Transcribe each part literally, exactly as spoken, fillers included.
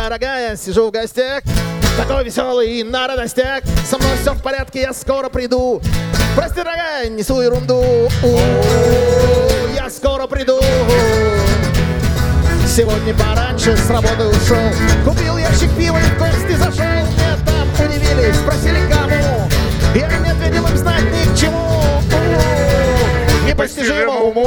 дорогая, сижу в гостях, такой веселый и на радостях. Со мной все в порядке, я скоро приду. Прости, дорогая, несу ерунду. У-у-у, я скоро приду. Сегодня пораньше с работы ушел, купил ящик пива и в гости зашел. Меня там удивились, спросили кому. Я не ответил им знать ни к чему. У-у-у, непостижимо уму.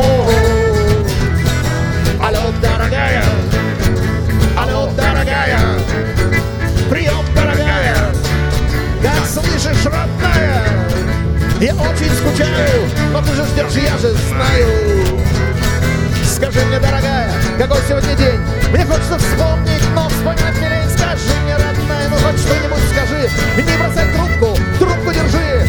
Алло, дорогая, алло, дорогая, прием, дорогая, как слышишь, родная, я очень скучаю, но ты же ждешь, я же знаю. Скажи мне, дорогая, какой сегодня день? Мне хочется вспомнить, но вспоминать мне лень. Скажи мне, родная, ну хоть что-нибудь скажи. И не бросай трубку, трубку держи.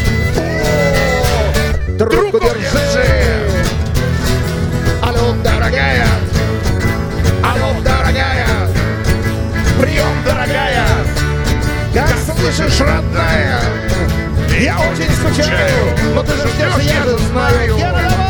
О, трубку держи. Алло, дорогая, алло, дорогая, прием, дорогая, как слышишь, родная, я очень скучаю, но ты же ждешь, я же знаю. Я давай.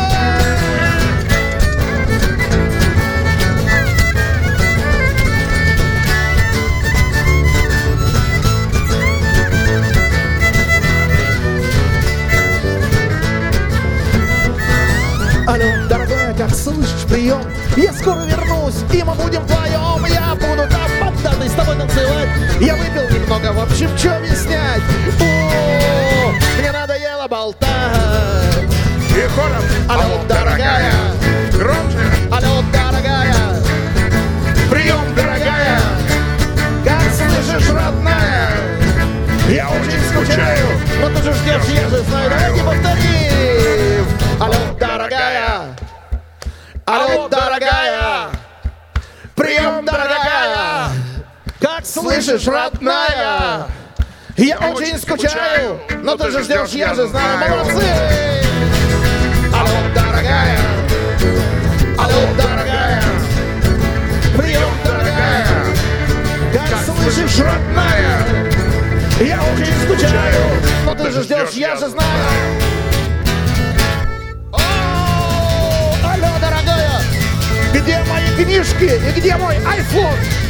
Алло, дорогая, как слышишь, прием, я скоро вернусь, и мы будем вдвоем. Я буду там под датой с тобой танцевать. Я выпил немного, в общем, что объяснять. О, мне надоело болтать. И хором. Алло, дорогая, громче. алло, дорогая, прием, дорогая, как слышишь, родная, я очень скучаю, но ты же ждешь, я же знаю. Давайте повторим. Алло, дорогая, алло, дорогая, прием, дорогая, как слышишь, родная, я очень скучаю, но ты же ждешь, я же знаю. Молодцы! Алло, дорогая, алло, дорогая, прием, дорогая, как слышишь, родная, я очень скучаю, но ты же ждешь, я же знаю. О, алло, дорогая, где мои книжки и где мой айфон?